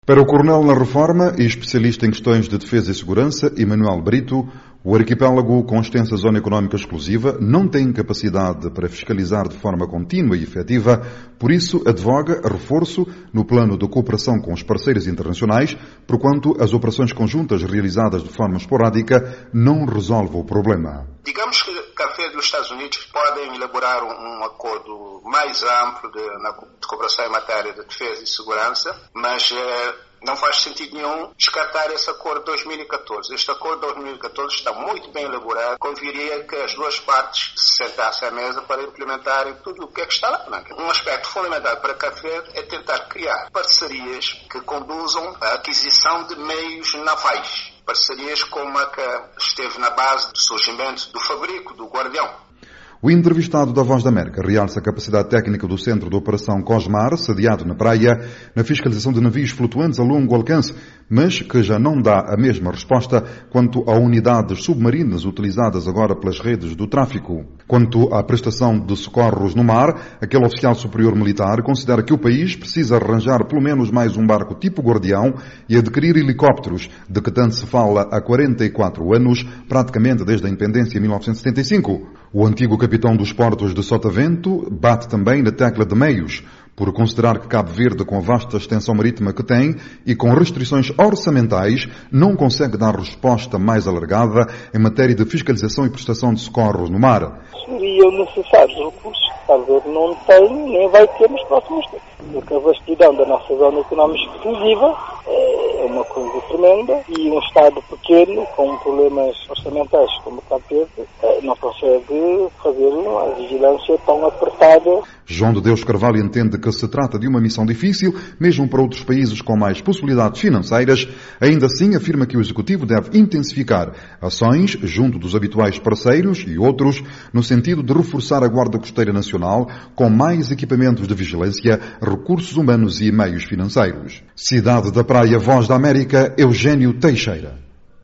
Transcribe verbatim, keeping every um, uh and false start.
Para o coronel na reforma e especialista em questões de defesa e segurança, Emanuel Brito, o arquipélago, com extensa zona económica exclusiva, não tem capacidade para fiscalizar de forma contínua e efetiva, por isso advoga reforço no plano de cooperação com os parceiros internacionais, porquanto as operações conjuntas realizadas de forma esporádica não resolvem o problema. Digamos que Cabo Verde e os Estados Unidos podem elaborar um, um acordo mais amplo de, na, de cooperação em matéria de defesa e segurança, mas eh, não faz sentido nenhum descartar esse acordo de dois mil e catorze. Este acordo de dois mil e catorze está muito bem elaborado. Conviria que as duas partes se sentassem à mesa para implementarem tudo o que é que está lá. Um aspecto fundamental para Cabo Verde é tentar criar parcerias que conduzam à aquisição de meios navais. Parcerias como a que esteve na base do surgimento do Fabrico, do Guardião. O entrevistado da Voz da América realça a capacidade técnica do Centro de Operação Cosmar, sediado na praia, na fiscalização de navios flutuantes a longo alcance, mas que já não dá a mesma resposta quanto a unidades submarinas utilizadas agora pelas redes do tráfico. Quanto à prestação de socorros no mar, aquele oficial superior militar considera que o país precisa arranjar pelo menos mais um barco tipo Guardião e adquirir helicópteros, de que tanto se fala há quarenta e quatro anos, praticamente desde a independência em mil novecentos e setenta e cinco. O antigo capitão dos portos de Sotavento bate também na tecla de meios, por considerar que Cabo Verde, com a vasta extensão marítima que tem e com restrições orçamentais, não consegue dar resposta mais alargada em matéria de fiscalização e prestação de socorros no mar. Seriam necessários recursos que Cabo Verde não tem nem vai ter nos próximos tempos. Porque a vastidão da nossa zona económica exclusiva é uma coisa tremenda e um Estado pequeno, com problemas orçamentais como Cabo Verde, não consegue fazer uma vigilância tão apertada. João de Deus Carvalho entende que se trata de uma missão difícil, mesmo para outros países com mais possibilidades financeiras. Ainda assim, afirma que o Executivo deve intensificar ações junto dos habituais parceiros e outros, no sentido de reforçar a Guarda Costeira Nacional com mais equipamentos de vigilância, recursos humanos e meios financeiros. Cidade da Praia, Voz da América, Eugênio Teixeira.